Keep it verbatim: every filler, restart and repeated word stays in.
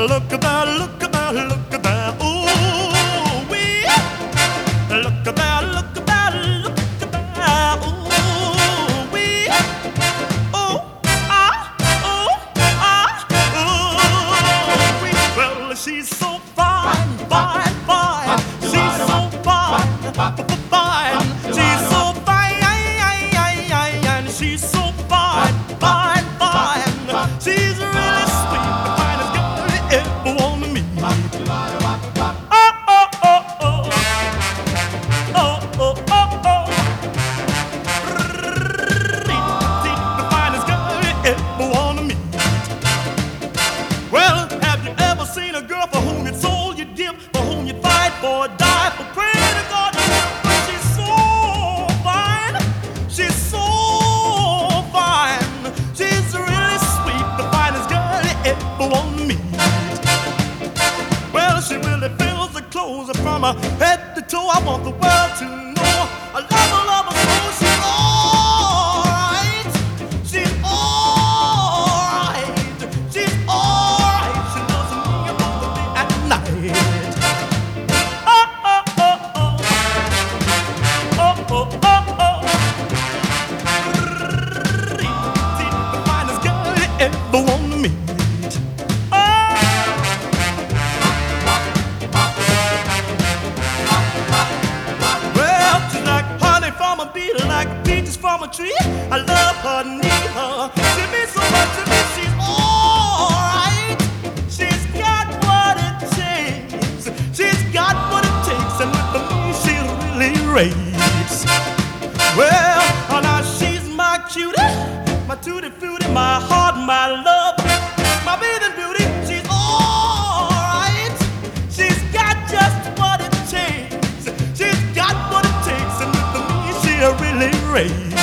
Look at that, look at that, look at that. Ooh, wee. Look at that, look at that, look at that. Ooh, wee. Oh, ah, oh, ah, ooh, wee. Well, she's so fine, fine, fine. She's so fine, fine. She's so fine, and she's so fine, fine, fine. She's really sweet, the finest girl you ever want to meet. Oh, oh, oh, oh. Oh, oh, oh, oh. The finest girl you ever want to meet. Well, have you ever seen a girl for whom you'd sold your dip, for whom you'd fight for, die for, pray to God? She's so fine. She's so fine. She's really sweet, the finest girl you ever want to meet. Well, she really fills the clothes from her head to toe. I want the world to know I love her, love her so. She's alright. She's alright. She's alright. She loves me both the day and night. Oh, oh, oh, oh. Oh, oh, oh, oh. The finest girl you ever want to meet. Well, she's like honey from a bee, like peaches from a tree. I love her, need her. She means so much to me. She's alright. She's got what it takes. She's got what it takes, and with me she really rates. Well, oh, now she's my cutie, my tutti frutti, my heart, my love, my bathing beauty. She's alright. She's got just what it takes. She's got what it takes, and with me she really rates.